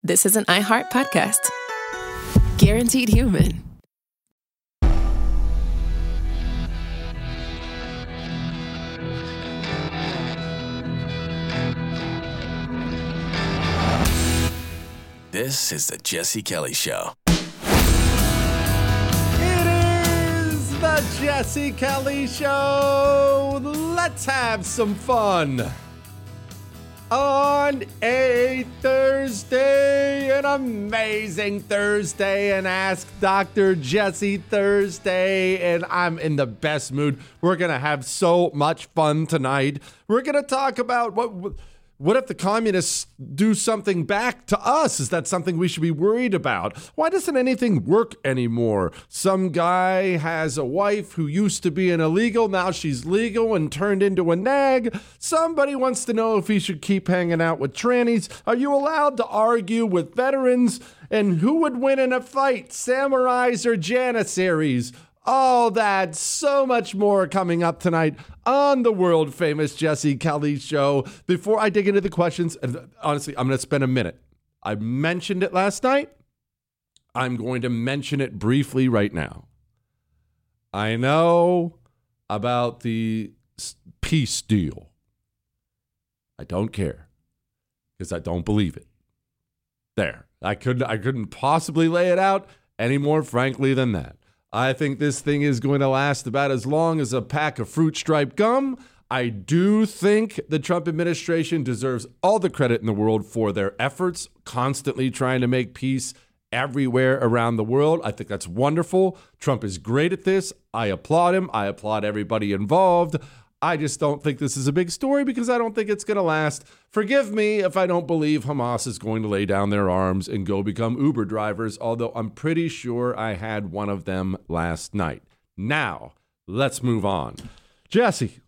this is an iHeart podcast. Guaranteed Human. This is the Jesse Kelly Show. It is the Jesse Kelly Show. Let's have some fun. On a Thursday, an amazing Thursday, and Ask Dr. Jesse Thursday, and I'm in the best mood. We're going to have so much fun tonight. We're going to talk about what if the communists do something back to us? Is that something we should be worried about? Why doesn't anything work anymore? Some guy has a wife who used to be an illegal, now she's legal and turned into a nag. Somebody wants to know if he should keep hanging out with trannies. Are you allowed to argue with veterans? And who would win in a fight, samurais or janissaries? Oh, that's so much more coming up tonight on the world famous Jesse Kelly Show. Before I dig into the questions, and honestly, I'm going to spend a minute. I mentioned it last night. I'm going to mention it briefly right now. I know about the peace deal. I don't care because I don't believe it. There. I couldn't possibly lay it out any more frankly than that. I think this thing is going to last about as long as a pack of fruit stripe gum. I do think the Trump administration deserves all the credit in the world for their efforts, constantly trying to make peace everywhere around the world. I think that's wonderful. Trump is great at this. I applaud him. I applaud everybody involved. I just don't think this is a big story because I don't think it's going to last. Forgive me if I don't believe Hamas is going to lay down their arms and go become Uber drivers, although I'm pretty sure I had one of them last night. Now, let's move on. Jesse,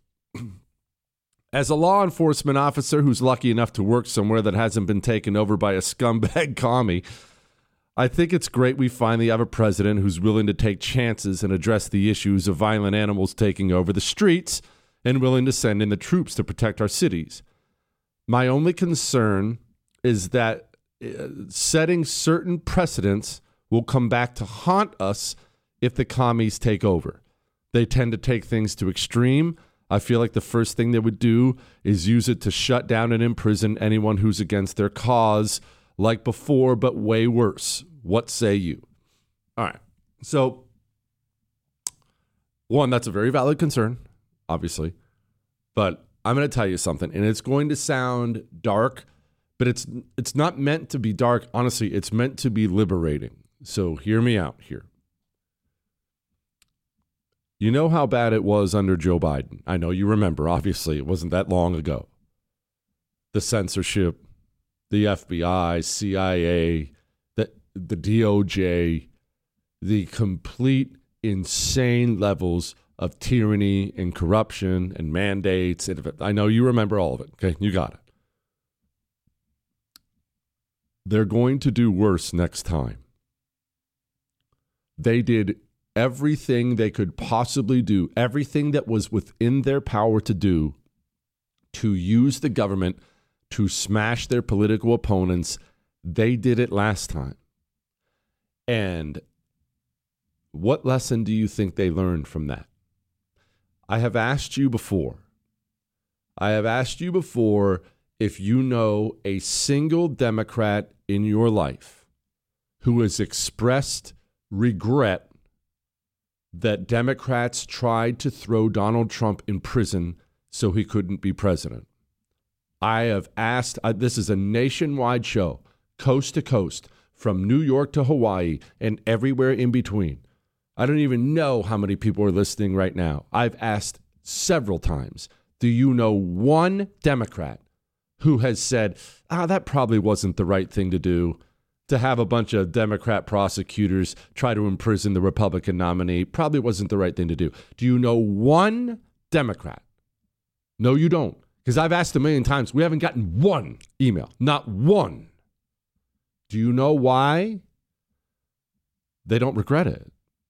as a law enforcement officer who's lucky enough to work somewhere that hasn't been taken over by a scumbag commie, I think it's great we finally have a president who's willing to take chances and address the issues of violent animals taking over the streets and willing to send in the troops to protect our cities. My only concern is that setting certain precedents will come back to haunt us if the commies take over. They tend to take things to extreme. I feel like the first thing they would do is use it to shut down and imprison anyone who's against their cause, like before, but way worse. What say you? All right. So, one, that's a very valid concern, obviously. But I'm going to tell you something, and it's going to sound dark, but it's not meant to be dark. Honestly, it's meant to be liberating. So hear me out here. You know how bad it was under Joe Biden. I know you remember, obviously. It wasn't that long ago. The censorship, the FBI, CIA, the DOJ, the complete insane levels of tyranny and corruption and mandates. I know you remember all of it. Okay, you got it. They're going to do worse next time. They did everything they could possibly do, everything that was within their power to do, to use the government to smash their political opponents. They did it last time. And what lesson do you think they learned from that? I have asked you before if you know a single Democrat in your life who has expressed regret that Democrats tried to throw Donald Trump in prison so he couldn't be president. I have asked, this is a nationwide show, coast to coast, from New York to Hawaii and everywhere in between. I don't even know how many people are listening right now. I've asked several times, do you know one Democrat who has said, that probably wasn't the right thing to do, to have a bunch of Democrat prosecutors try to imprison the Republican nominee? Probably wasn't the right thing to do. Do you know one Democrat? No, you don't. Because I've asked a million times. We haven't gotten one email. Not one. Do you know why? They don't regret it.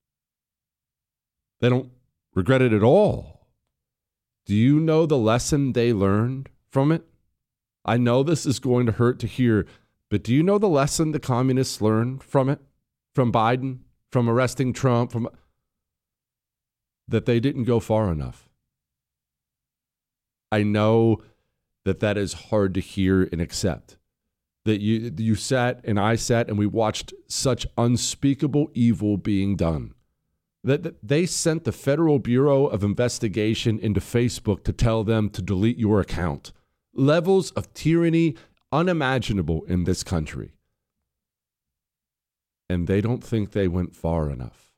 They don't regret it at all. Do you know the lesson they learned from it? I know this is going to hurt to hear, But do you know the lesson the communists learned from it? From Biden? From arresting Trump? That they didn't go far enough. I know that is hard to hear and accept. That you sat and I sat and we watched such unspeakable evil being done. That they sent the Federal Bureau of Investigation into Facebook to tell them to delete your account. Levels of tyranny unimaginable in this country. And they don't think they went far enough.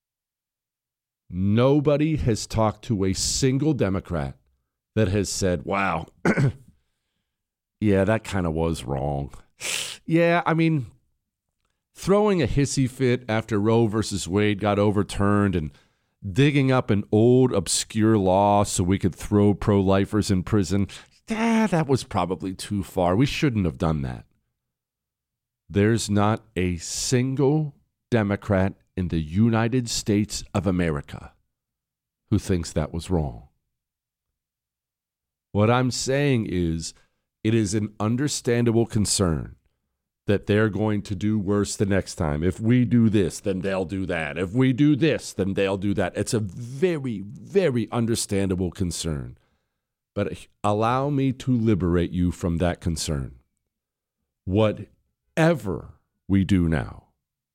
Nobody has talked to a single Democrat that has said, wow, yeah, that kind of was wrong. Yeah, I mean, throwing a hissy fit after Roe versus Wade got overturned and digging up an old obscure law so we could throw pro-lifers in prison, that was probably too far. We shouldn't have done that. There's not a single Democrat in the United States of America who thinks that was wrong. What I'm saying is, it is an understandable concern that they're going to do worse the next time. If we do this, then they'll do that. If we do this, then they'll do that. It's a very, very understandable concern. But allow me to liberate you from that concern. Whatever we do now,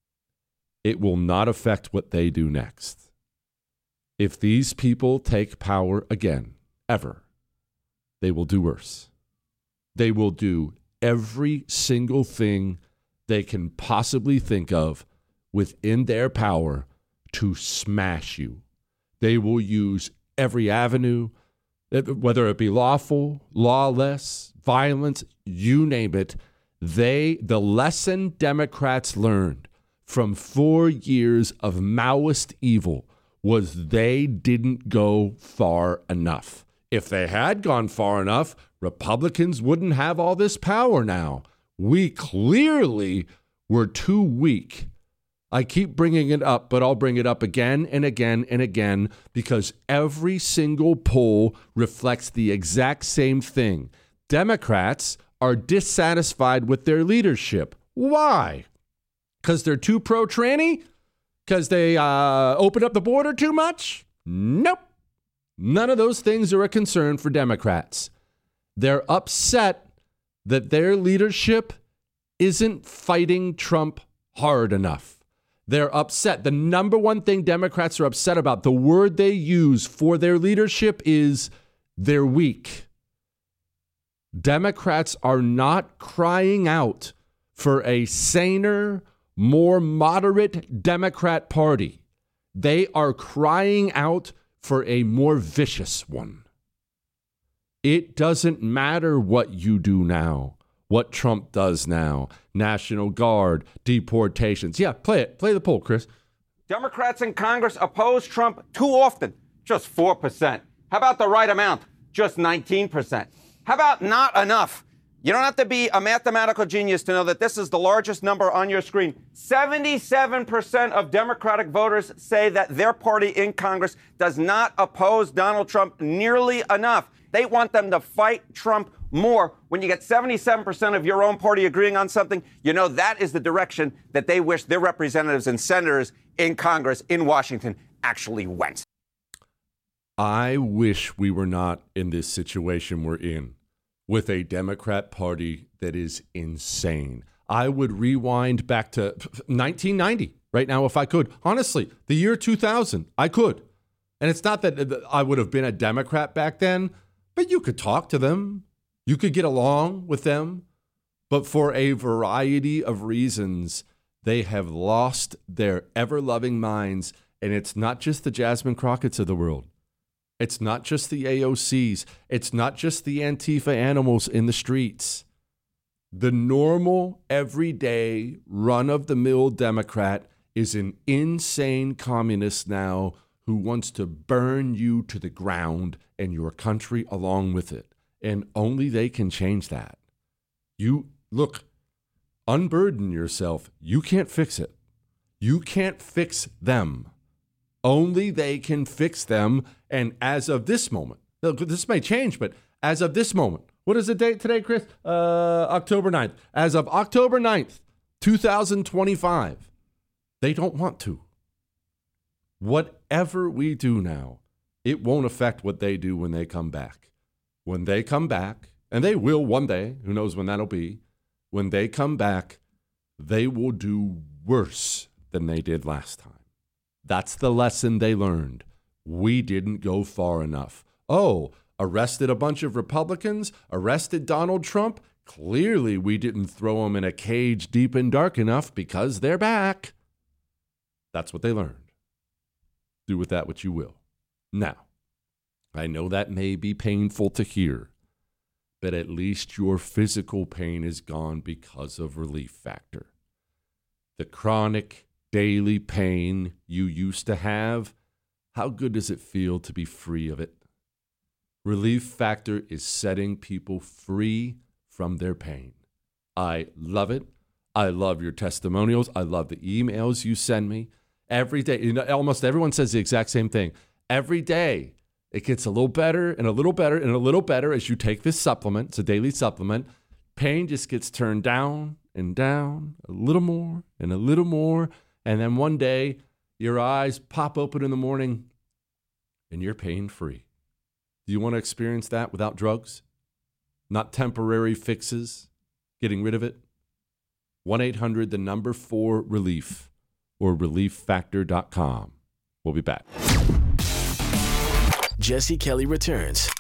it will not affect what they do next. If these people take power again, ever, they will do worse. They will do every single thing they can possibly think of within their power to smash you. They will use every avenue, whether it be lawful, lawless, violence, you name it. The lesson Democrats learned from 4 years of Maoist evil was they didn't go far enough. If they had gone far enough, Republicans wouldn't have all this power now. We clearly were too weak. I keep bringing it up, but I'll bring it up again and again and again because every single poll reflects the exact same thing. Democrats are dissatisfied with their leadership. Why? Because they're too pro-tranny? Because they open up the border too much? Nope. None of those things are a concern for Democrats. They're upset that their leadership isn't fighting Trump hard enough. They're upset. The number one thing Democrats are upset about, the word they use for their leadership is they're weak. Democrats are not crying out for a saner, more moderate Democrat Party. They are crying out for a more vicious one. It doesn't matter what you do now, what Trump does now, National Guard, deportations. Yeah, play it. Play the poll, Chris. Democrats in Congress oppose Trump too often, just 4%. How about the right amount? Just 19%. How about not enough? You don't have to be a mathematical genius to know that this is the largest number on your screen. 77% of Democratic voters say that their party in Congress does not oppose Donald Trump nearly enough. They want them to fight Trump more. When you get 77% of your own party agreeing on something, you know that is the direction that they wish their representatives and senators in Congress in Washington actually went. I wish we were not in this situation we're in, with a Democrat Party that is insane. I would rewind back to 1990 right now if I could. Honestly, the year 2000, I could. And it's not that I would have been a Democrat back then, but you could talk to them. You could get along with them. But for a variety of reasons, they have lost their ever-loving minds. And it's not just the Jasmine Crockett's of the world. It's not just the AOCs. It's not just the Antifa animals in the streets. The normal, everyday, run-of-the-mill Democrat is an insane communist now who wants to burn you to the ground and your country along with it. And only they can change that. Look, unburden yourself. You can't fix it. You can't fix them. Only they can fix them. And as of this moment, this may change, but as of this moment, What is the date today, Chris? October 9th. As of October 9th, 2025, they don't want to. Whatever we do now, it won't affect what they do when they come back. When they come back, and they will one day, who knows when that'll be, when they come back, they will do worse than they did last time. That's the lesson they learned. We didn't go far enough. Oh, arrested a bunch of Republicans, arrested Donald Trump. Clearly, we didn't throw them in a cage deep and dark enough because they're back. That's what they learned. Do with that what you will. Now, I know that may be painful to hear, but at least your physical pain is gone because of Relief Factor. The chronic, daily pain you used to have, how good does it feel to be free of it? Relief Factor is setting people free from their pain. I love it. I love your testimonials. I love the emails you send me. Every day, almost everyone says the exact same thing. Every day, it gets a little better and a little better and a little better as you take this supplement. It's a daily supplement. Pain just gets turned down and down, a little more and a little more. And then one day, your eyes pop open in the morning and you're pain-free. Do you want to experience that without drugs? Not temporary fixes, getting rid of it? 1-800-4-RELIEF or relieffactor.com. We'll be back. Jesse Kelly returns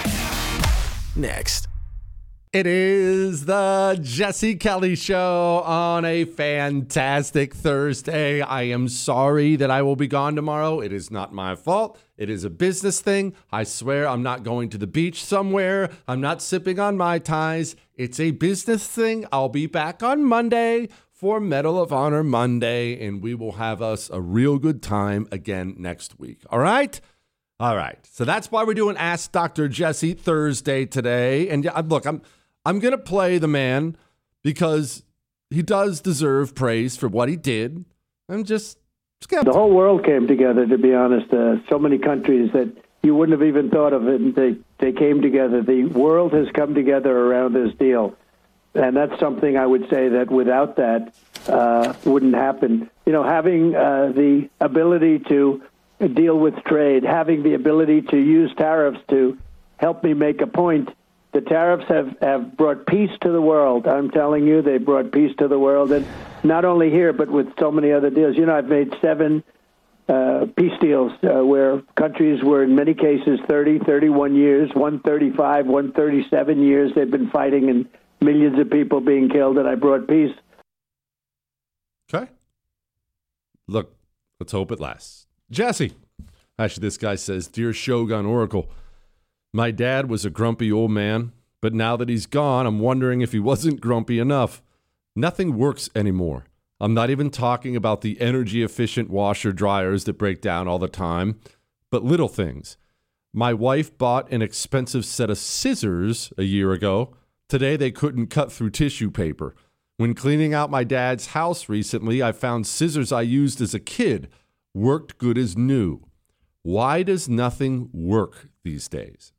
next. It is the Jesse Kelly Show on a fantastic Thursday. I am sorry that I will be gone tomorrow. It is not my fault. It is a business thing. I swear I'm not going to the beach somewhere. I'm not sipping on Mai Tais. It's a business thing. I'll be back on Monday for Medal of Honor Monday, and we will have us a real good time again next week. All right? All right. So that's why we're doing Ask Dr. Jesse Thursday today. And look, I'm going to play the man because he does deserve praise for what he did. I'm just skeptical. The whole world came together, to be honest. So many countries that you wouldn't have even thought of it, and they came together. The world has come together around this deal. And that's something I would say that without that wouldn't happen. You know, having the ability to deal with trade, having the ability to use tariffs to help me make a point. The tariffs have brought peace to the world. I'm telling you, they brought peace to the world. And not only here, but with so many other deals. You know, I've made 7 peace deals where countries were, in many cases, 30, 31 years, 135, 137 years. They've been fighting and millions of people being killed, and I brought peace. Okay. Look, let's hope it lasts. Jesse. Actually, this guy says, Dear Shogun Oracle, my dad was a grumpy old man, but now that he's gone, I'm wondering if he wasn't grumpy enough. Nothing works anymore. I'm not even talking about the energy-efficient washer dryers that break down all the time, but little things. My wife bought an expensive set of scissors a year ago. Today, they couldn't cut through tissue paper. When cleaning out my dad's house recently, I found scissors I used as a kid worked good as new. Why does nothing work these days?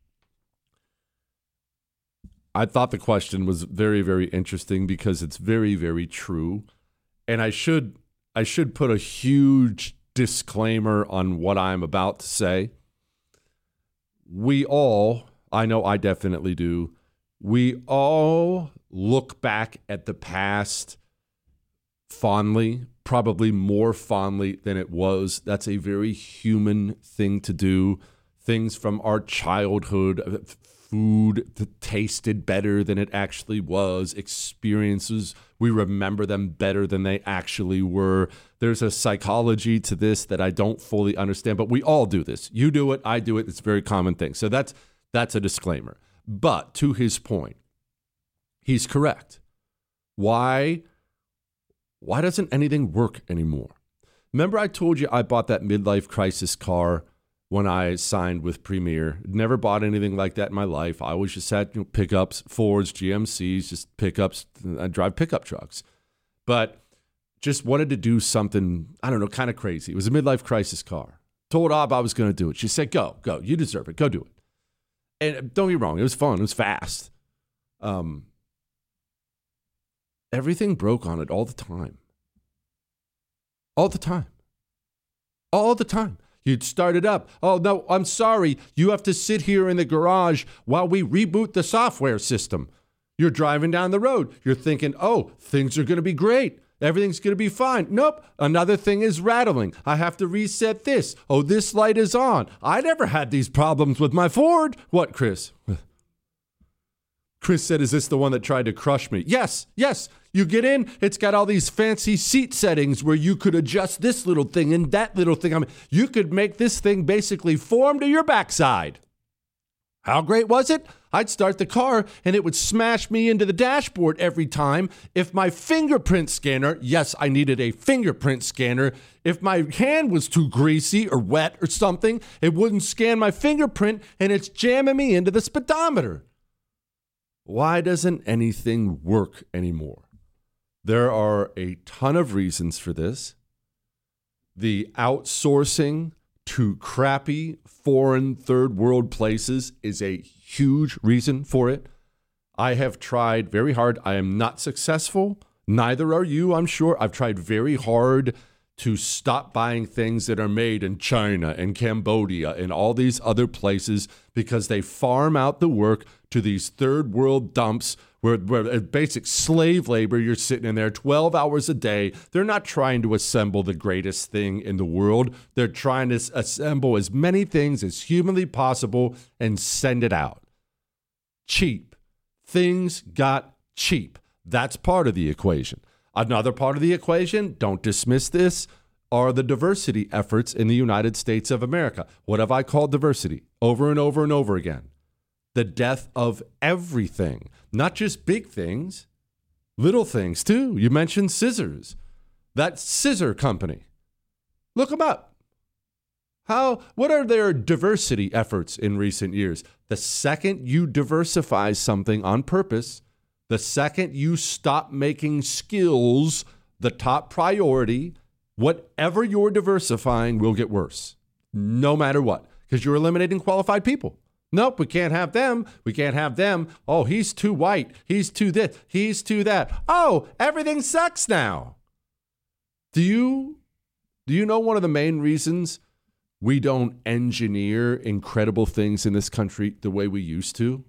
I thought the question was very, very interesting because it's very, very true. And I should put a huge disclaimer on what I'm about to say. We all, I know I definitely do, we all look back at the past fondly, probably more fondly than it was. That's a very human thing to do. Things from our childhood, food that tasted better than it actually was, experiences, we remember them better than they actually were. There's a psychology to this that I don't fully understand, but we all do this. You do it, I do it. It's a very common thing. So that's a disclaimer. But to his point, he's correct. Why doesn't anything work anymore? Remember I told you I bought that midlife crisis car when I signed with Premier. Never bought anything like that in my life. I always just had pickups, Fords, GMCs, just pickups. I drive pickup trucks. But just wanted to do something, I don't know, kind of crazy. It was a midlife crisis car. Told Ab I was going to do it. She said, go. You deserve it. Go do it. And don't get me wrong, it was fun. It was fast. Everything broke on it all the time. All the time. All the time. You'd start it up. Oh, no, I'm sorry. You have to sit here in the garage while we reboot the software system. You're driving down the road. You're thinking, oh, things are going to be great. Everything's going to be fine. Nope. Another thing is rattling. I have to reset this. Oh, this light is on. I never had these problems with my Ford. What, Chris? Chris said, is this the one that tried to crush me? Yes. You get in, it's got all these fancy seat settings where you could adjust this little thing and that little thing. I mean, you could make this thing basically form to your backside. How great was it? I'd start the car and it would smash me into the dashboard every time. If my fingerprint scanner, yes, I needed a fingerprint scanner. If my hand was too greasy or wet or something, it wouldn't scan my fingerprint and it's jamming me into the speedometer. Why doesn't anything work anymore? There are a ton of reasons for this. The outsourcing to crappy foreign third world places is a huge reason for it. I have tried very hard. I am not successful. Neither are you, I'm sure. I've tried very hard to stop buying things that are made in China and Cambodia and all these other places because they farm out the work to these third world dumps where basic slave labor, you're sitting in there 12 hours a day. They're not trying to assemble the greatest thing in the world. They're trying to assemble as many things as humanly possible and send it out. Cheap. Things got cheap. That's part of the equation. Another part of the equation, don't dismiss this, are the diversity efforts in the United States of America. What have I called diversity? Over and over and over again. The death of everything, not just big things, little things too. You mentioned scissors, that scissor company. Look them up. What are their diversity efforts in recent years? The second you diversify something on purpose, the second you stop making skills the top priority, whatever you're diversifying will get worse, no matter what, because you're eliminating qualified people. Nope, we can't have them. We can't have them. Oh, he's too white. He's too this. He's too that. Oh, everything sucks now. Do you know one of the main reasons we don't engineer incredible things in this country the way we used to?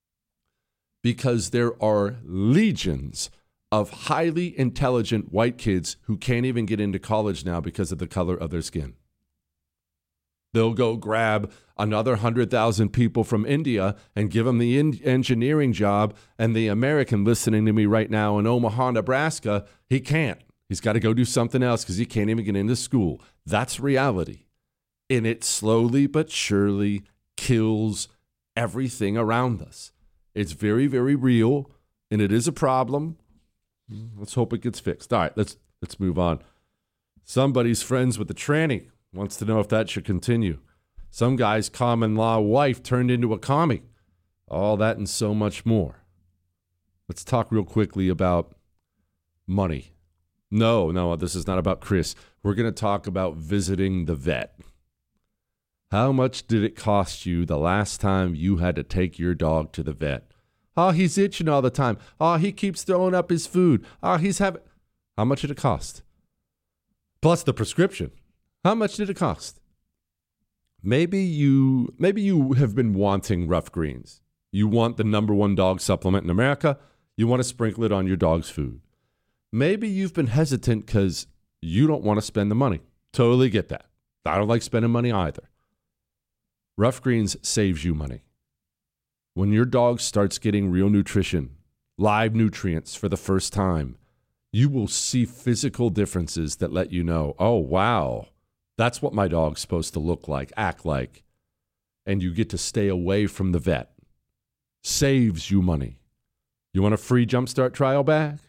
Because there are legions of highly intelligent white kids who can't even get into college now because of the color of their skin. They'll go grab another 100,000 people from India and give them the engineering job, and the American listening to me right now in Omaha, Nebraska, he can't. He's got to go do something else because he can't even get into school. That's reality. And it slowly but surely kills everything around us. It's very, very real, and it is a problem. Let's hope it gets fixed. All right, let's move on. Somebody's friends with the tranny. Wants to know if that should continue. Some guy's common law wife turned into a commie. All that and so much more. Let's talk real quickly about money. No, this is not about Chris. We're going to talk about visiting the vet. How much did it cost you the last time you had to take your dog to the vet? Oh, he's itching all the time. Oh, he keeps throwing up his food. Oh, How much did it cost? Plus the prescription. How much did it cost? Maybe you have been wanting Rough Greens. You want the #1 dog supplement in America. You want to sprinkle it on your dog's food. Maybe you've been hesitant because you don't want to spend the money. Totally get that. I don't like spending money either. Rough Greens saves you money. When your dog starts getting real nutrition, live nutrients for the first time, you will see physical differences that let you know, oh, wow, that's what my dog's supposed to look like, act like. And you get to stay away from the vet. Saves you money. You want a free Jumpstart trial bag?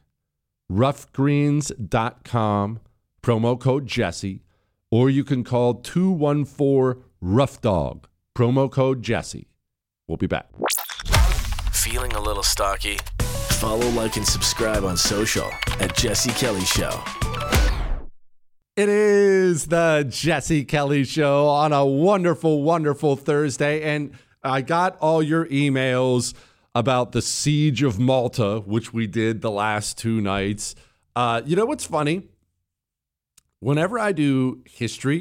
roughgreens.com, promo code Jesse, or you can call 214-ROUGH-DOG, promo code Jesse. We'll be back. Feeling a little stocky? Follow, like, and subscribe on social at Jesse Kelly Show. It is the Jesse Kelly Show on a wonderful, wonderful Thursday. And I got all your emails about the Siege of Malta, which we did the last 2 nights. You know what's funny? Whenever I do history,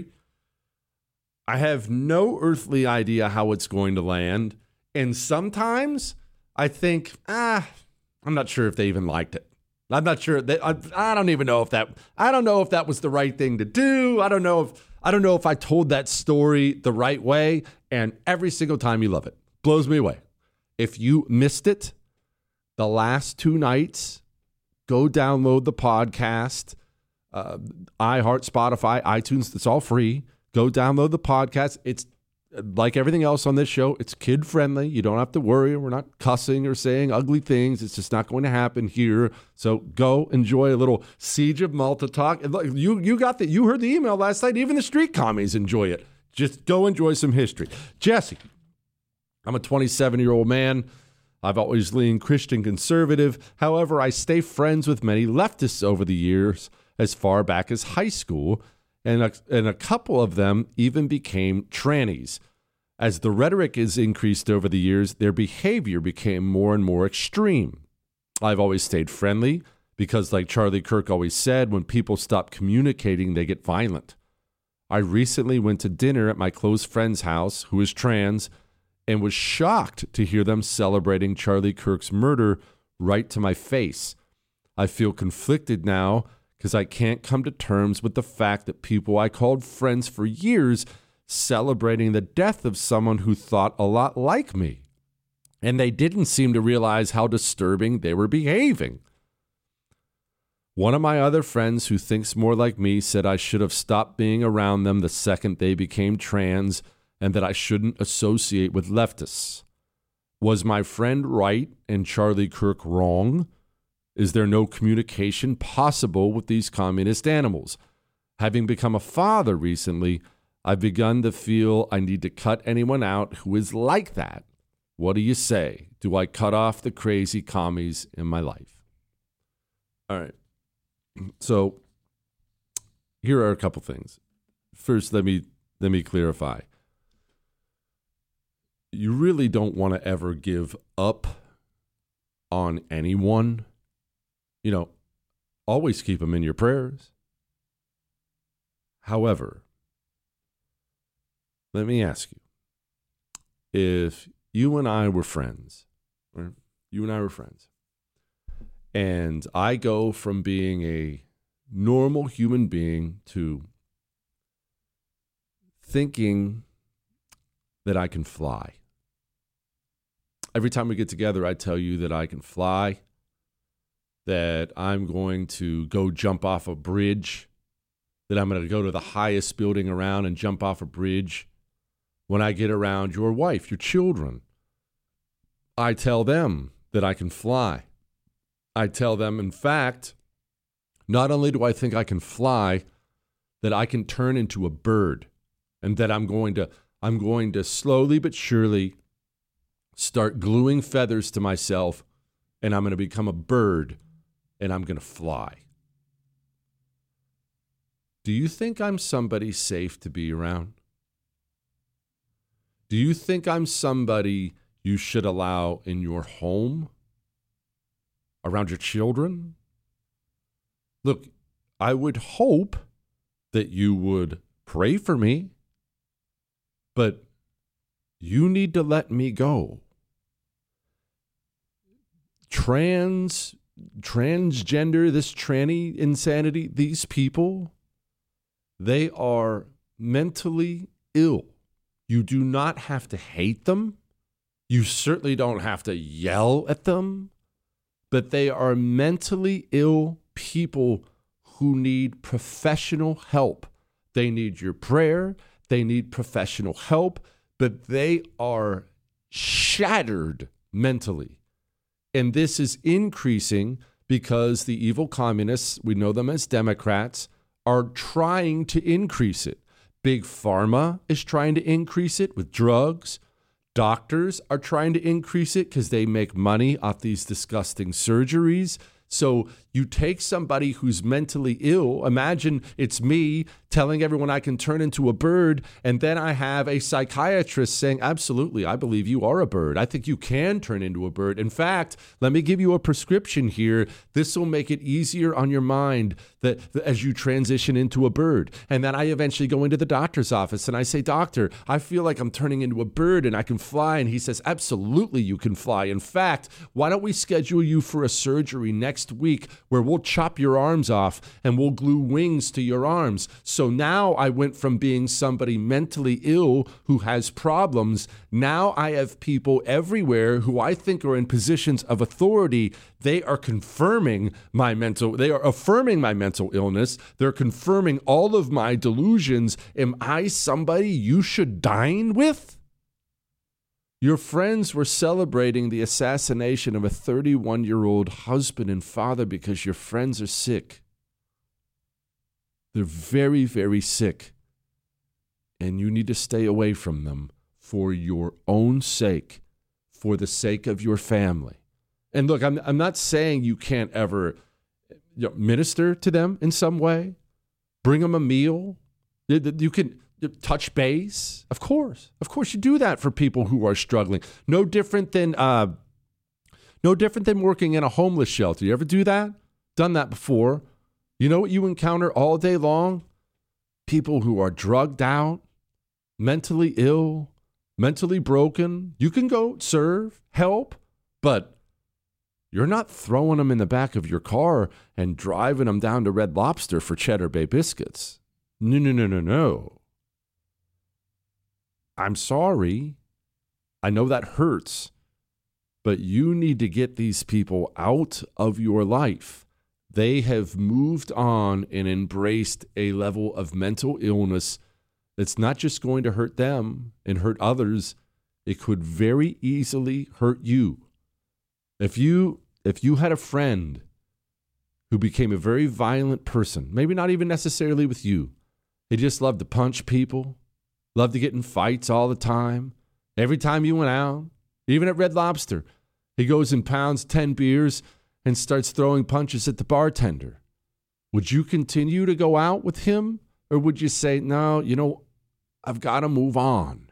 I have no earthly idea how it's going to land. And sometimes I think, I'm not sure if they even liked it. I'm not sure. I don't even know if that was the right thing to do. I don't know if I told that story the right way. And every single time you love it. Blows me away. If you missed it, the last 2 nights, go download the podcast. iHeart, Spotify, iTunes, it's all free. Go download the podcast. It's like everything else on this show, it's kid friendly. You don't have to worry. We're not cussing or saying ugly things. It's just not going to happen here. So go enjoy a little Siege of Malta talk. And look, you heard the email last night. Even the street commies enjoy it. Just go enjoy some history. Jesse, I'm a 27-year-old man. I've always leaned Christian conservative. However, I stay friends with many leftists over the years, as far back as high school, and a couple of them even became trannies. As the rhetoric is increased over the years, their behavior became more and more extreme. I've always stayed friendly because, like Charlie Kirk always said, when people stop communicating, they get violent. I recently went to dinner at my close friend's house, who is trans, and was shocked to hear them celebrating Charlie Kirk's murder right to my face. I feel conflicted now because I can't come to terms with the fact that people I called friends for years celebrating the death of someone who thought a lot like me. And they didn't seem to realize how disturbing they were behaving. One of my other friends who thinks more like me said I should have stopped being around them the second they became trans and that I shouldn't associate with leftists. Was my friend right and Charlie Kirk wrong? Is there no communication possible with these communist animals? Having become a father recently, I've begun to feel I need to cut anyone out who is like that. What do you say? Do I cut off the crazy commies in my life? All right. So here are a couple things. First, let me clarify. You really don't want to ever give up on anyone. You know, always keep them in your prayers. However, let me ask you, if you and I were friends, right? And I go from being a normal human being to thinking that I can fly. Every time we get together, I tell you that I can fly, that I'm going to go jump off a bridge, that I'm going to go to the highest building around and jump off a bridge. When I get around your wife, your children, I tell them that I can fly. I tell them, in fact, not only do I think I can fly, that I can turn into a bird, and that I'm going to slowly but surely start gluing feathers to myself, and I'm going to become a bird, and I'm going to fly. Do you think I'm somebody safe to be around? Do you think I'm somebody you should allow in your home? Around your children? Look, I would hope that you would pray for me, but you need to let me go. Transgender, this tranny insanity, these people, they are mentally ill. You do not have to hate them. You certainly don't have to yell at them. But they are mentally ill people who need professional help. They need your prayer. They need professional help. But they are shattered mentally. And this is increasing because the evil communists, we know them as Democrats, are trying to increase it. Big Pharma is trying to increase it with drugs. Doctors are trying to increase it because they make money off these disgusting surgeries. So You take somebody who's mentally ill. Imagine it's me telling everyone I can turn into a bird, and then I have a psychiatrist saying, absolutely, I believe you are a bird. I think you can turn into a bird. In fact, let me give you a prescription here. This will make it easier on your mind that as you transition into a bird. And then I eventually go into the doctor's office and I say, doctor, I feel like I'm turning into a bird and I can fly. And he says, absolutely, you can fly. In fact, why don't we schedule you for a surgery next week where we'll chop your arms off and we'll glue wings to your arms. So now I went from being somebody mentally ill who has problems. Now I have people everywhere who I think are in positions of authority. They are affirming my mental illness. They're confirming all of my delusions. Am I somebody you should dine with? Your friends were celebrating the assassination of a 31-year-old husband and father because your friends are sick. They're very, very sick. And you need to stay away from them for your own sake, for the sake of your family. And look, I'm not saying you can't ever minister to them in some way, bring them a meal. You can touch base. Of course you do that for people who are struggling. No different than working in a homeless shelter. You ever do that? Done that before. You know what you encounter all day long? People who are drugged out, mentally ill, mentally broken. You can go serve, help, but you're not throwing them in the back of your car and driving them down to Red Lobster for Cheddar Bay biscuits. No. I'm sorry. I know that hurts, but you need to get these people out of your life. They have moved on and embraced a level of mental illness that's not just going to hurt them and hurt others. It could very easily hurt you. If you had a friend who became a very violent person, maybe not even necessarily with you, he just loved to punch people, loved to get in fights all the time. Every time you went out, even at Red Lobster, he goes and pounds 10 beers and starts throwing punches at the bartender. Would you continue to go out with him? Or would you say, no, I've got to move on?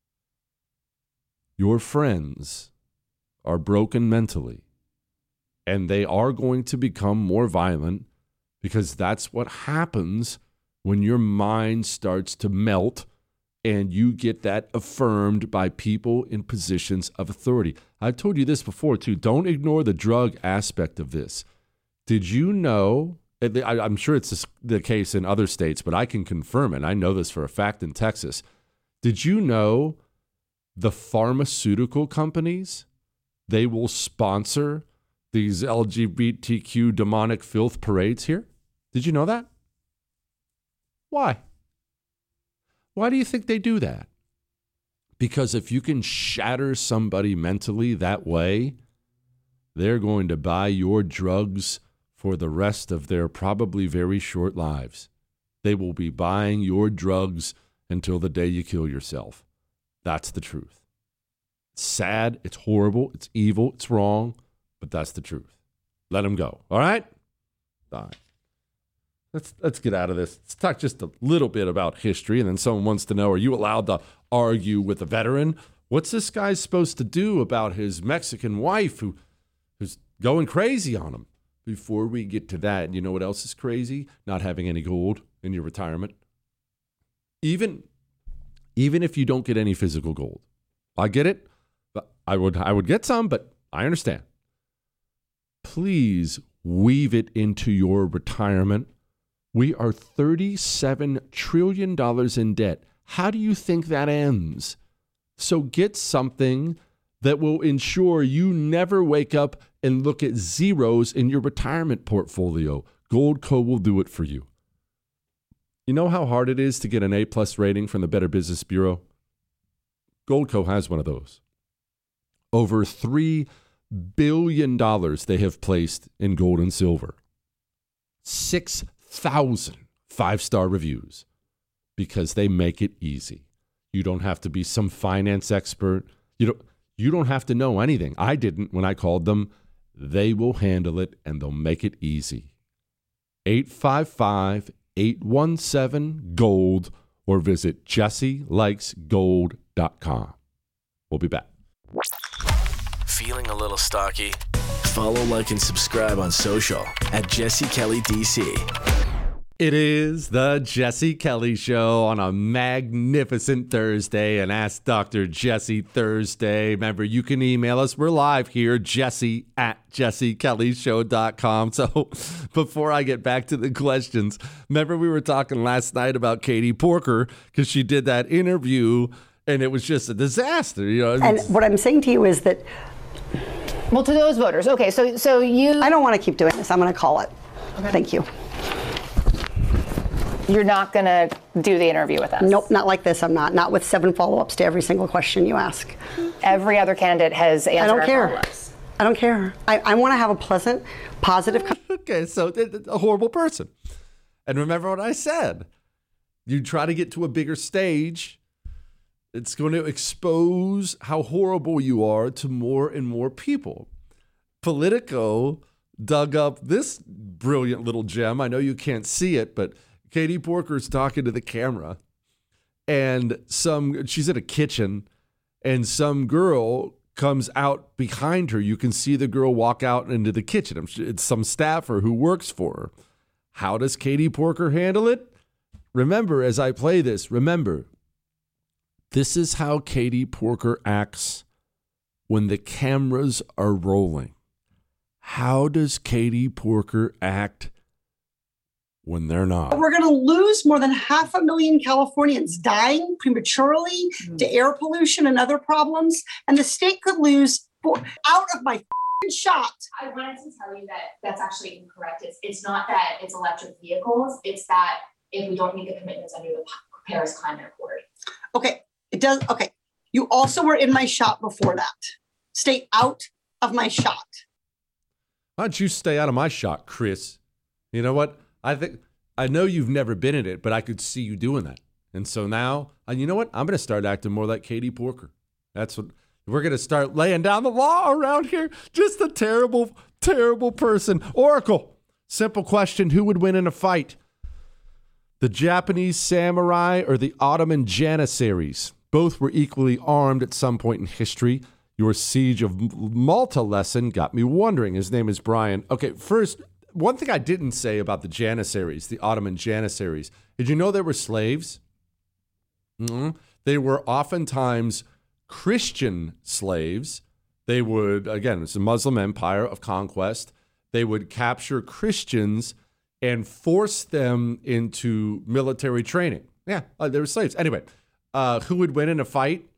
Your friends are broken mentally, and they are going to become more violent because that's what happens when your mind starts to melt and you get that affirmed by people in positions of authority. I've told you this before, too. Don't ignore the drug aspect of this. Did you know, I'm sure it's the case in other states, but I can confirm it. I know this for a fact in Texas. Did you know the pharmaceutical companies, they will sponsor these LGBTQ demonic filth parades here? Did you know that? Why? Why do you think they do that? Because if you can shatter somebody mentally that way, they're going to buy your drugs for the rest of their probably very short lives. They will be buying your drugs until the day you kill yourself. That's the truth. It's sad, it's horrible, it's evil, it's wrong, but that's the truth. Let them go. All right? All right. Let's get out of this. Let's talk just a little bit about history, and then someone wants to know, are you allowed to argue with a veteran? What's this guy supposed to do about his Mexican wife who's going crazy on him? Before we get to that, you know what else is crazy? Not having any gold in your retirement. Even if you don't get any physical gold. I get it. But I would get some, but I understand. Please weave it into your retirement. We are $37 trillion in debt. How do you think that ends? So get something that will ensure you never wake up and look at zeros in your retirement portfolio. Goldco will do it for you. You know how hard it is to get an A+ rating from the Better Business Bureau? Goldco has one of those. Over $3 billion they have placed in gold and silver. 6,000 5-star reviews because they make it easy. You don't have to be some finance expert. You don't have to know anything. I didn't when I called them. They will handle it, and they'll make it easy. 855-817-GOLD or visit JesseLikesGold.com. We'll be back. Feeling a little stocky? Follow, like, and subscribe on social at Jesse Kelly DC. It is the Jesse Kelly Show on a magnificent Thursday, and Ask Dr. Jesse Thursday. Remember, you can email us. We're live here, jesse@jessekellyshow.com. So before I get back to the questions, remember we were talking last night about Katie Porker because she did that interview, and it was just a disaster. You know? And what I'm saying to you is that... Well, to those voters. Okay, so you... I don't want to keep doing this. I'm going to call it. Okay. Thank you. You're not going to do the interview with us? Nope, not like this. I'm not. Not with 7 follow-ups to every single question you ask. Every other candidate has answered our follow-ups. I don't care. I want to have a pleasant, positive... Okay, so a horrible person. And remember what I said. You try to get to a bigger stage, it's going to expose how horrible you are to more and more people. Politico dug up this brilliant little gem. I know you can't see it, but Katie Porker's talking to the camera, and she's in a kitchen, and some girl comes out behind her. You can see the girl walk out into the kitchen. It's some staffer who works for her. How does Katie Porker handle it? Remember, as I play this, this is how Katie Porker acts when the cameras are rolling. How does Katie Porker act when they're not? We're going to lose more than 500,000 Californians dying prematurely to air pollution and other problems. And the state could lose out of my shot. I wanted to tell you that that's actually incorrect. It's not that it's electric vehicles. It's that if we don't meet the commitments under the Paris Climate Accord. Okay, it does. Okay, you also were in my shot before that. Stay out of my shot. Why don't you stay out of my shot, Chris? You know what? I know you've never been in it, but I could see you doing that. And so now, you know what? I'm going to start acting more like Katie Porker. That's what we're going to start laying down the law around here. Just a terrible, terrible person. Oracle, simple question. Who would win in a fight? The Japanese samurai or the Ottoman janissaries? Both were equally armed at some point in history. Your Siege of Malta lesson got me wondering. His name is Brian. Okay, first, one thing I didn't say about the Janissaries, the Ottoman Janissaries, did you know they were slaves? Mm-hmm. They were oftentimes Christian slaves. They would, again, it's a Muslim empire of conquest. They would capture Christians and force them into military training. Yeah, they were slaves. Anyway, who would win in a fight?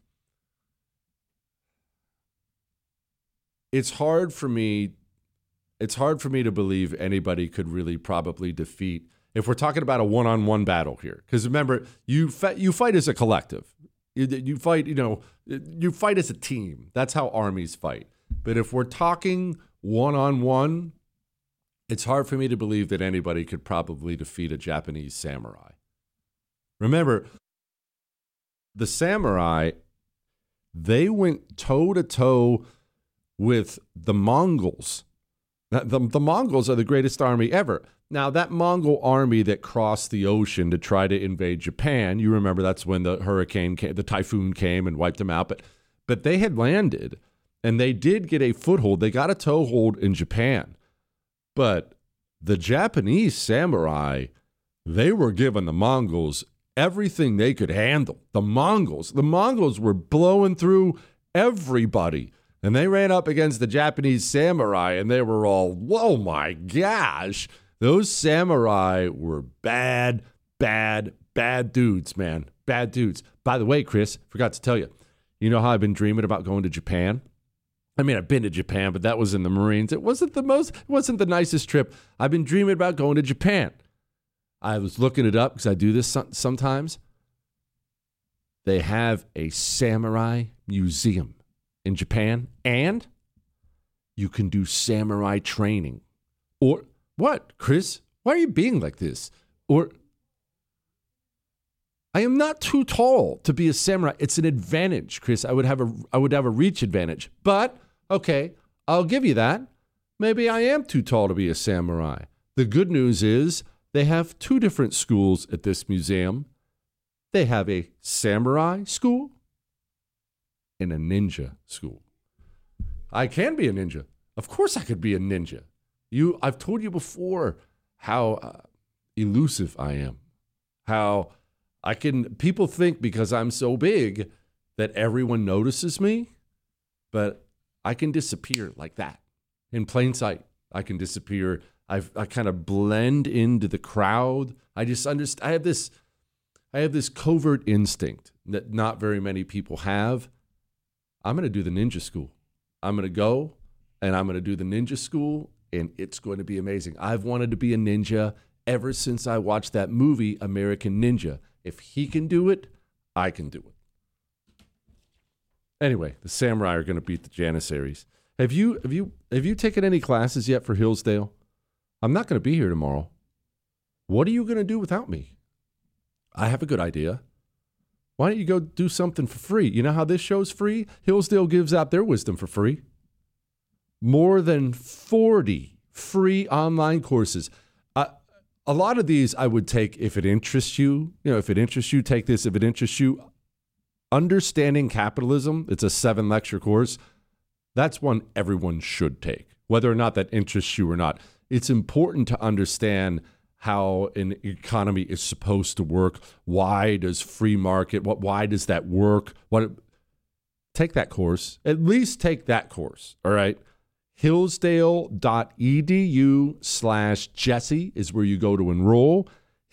It's hard for me to believe anybody could really probably defeat, if we're talking about a one-on-one battle here. Because remember, you fight as a collective. You fight, you fight as a team. That's how armies fight. But if we're talking one-on-one, it's hard for me to believe that anybody could probably defeat a Japanese samurai. Remember, the samurai, they went toe-to-toe with the Mongols. The Mongols are the greatest army ever. Now, that Mongol army that crossed the ocean to try to invade Japan, you remember that's when the hurricane came, the typhoon came and wiped them out. But they had landed, and they did get a foothold. They got a toehold in Japan. But the Japanese samurai, they were giving the Mongols everything they could handle. The Mongols were blowing through everybody. And they ran up against the Japanese samurai, and they were all, oh my gosh. Those samurai were bad, bad, bad dudes, man. Bad dudes. By the way, Chris, forgot to tell you, you know how I've been dreaming about going to Japan? I mean, I've been to Japan, but that was in the Marines. It wasn't the nicest trip. I've been dreaming about going to Japan. I was looking it up because I do this sometimes. They have a samurai museum in Japan, and you can do samurai training. Or what, Chris? Why are you being like this? Or I am not too tall to be a samurai. It's an advantage, Chris. I would have a reach advantage. But okay, I'll give you that. Maybe I am too tall to be a samurai. The good news is they have 2 different schools at this museum. They have a samurai school and a ninja school. I can be a ninja. Of course I could be a ninja. I've told you before how elusive I am. How people think because I'm so big that everyone notices me, but I can disappear like that. In plain sight, I can disappear. I kind of blend into the crowd. I just understand. I have this covert instinct that not very many people have. I'm going to do the ninja school. I'm going to go and I'm going to do the ninja school, and it's going to be amazing. I've wanted to be a ninja ever since I watched that movie, American Ninja. If he can do it, I can do it. Anyway, the samurai are going to beat the Janissaries. Have you taken any classes yet for Hillsdale? I'm not going to be here tomorrow. What are you going to do without me? I have a good idea. Why don't you go do something for free? You know how this show's free? Hillsdale gives out their wisdom for free. More than 40 free online courses. A lot of these I would take if it interests you. If it interests you, take this. If it interests you, Understanding Capitalism, it's a 7-lecture course. That's one everyone should take, whether or not that interests you or not. It's important to understand how an economy is supposed to work. Why does free market, why does that work? Take that course. At least take that course, all right? Hillsdale.edu/Jesse is where you go to enroll.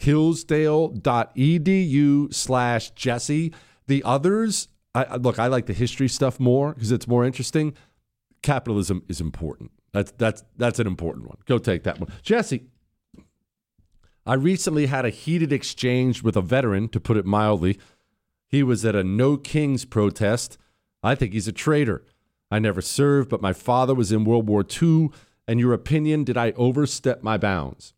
Hillsdale.edu/Jesse. The others, I like the history stuff more because it's more interesting. Capitalism is important. That's an important one. Go take that one. Jesse, I recently had a heated exchange with a veteran, to put it mildly. He was at a No Kings protest. I think he's a traitor. I never served, but my father was in World War II. And your opinion, did I overstep my bounds?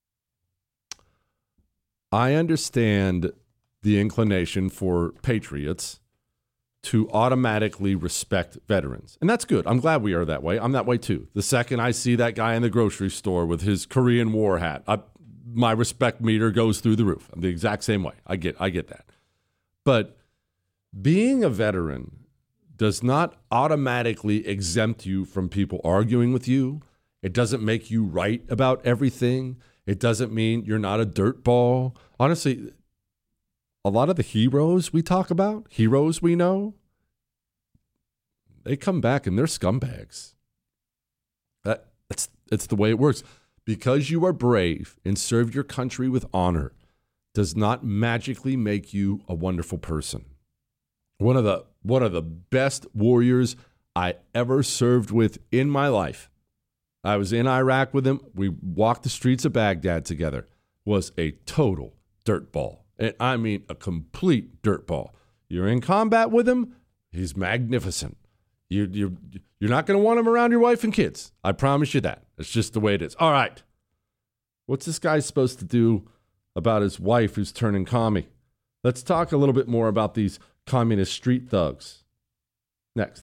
I understand the inclination for patriots to automatically respect veterans. And that's good. I'm glad we are that way. I'm that way too. The second I see that guy in the grocery store with his Korean War hat, my respect meter goes through the roof. I'm the exact same way. I get that. But being a veteran does not automatically exempt you from people arguing with you. It doesn't make you right about everything. It doesn't mean you're not a dirtball. Honestly, a lot of the heroes we talk about, heroes we know, they come back and they're scumbags. It's the way it works. Because you are brave and served your country with honor does not magically make you a wonderful person. One of the best warriors I ever served with in my life, I was in Iraq with him. We walked the streets of Baghdad together, was a total dirtball. And I mean a complete dirtball. You're in combat with him, he's magnificent. You're not going to want him around your wife and kids. I promise you that. It's just the way it is. All right. What's this guy supposed to do about his wife who's turning commie? Let's talk a little bit more about these communist street thugs. Next.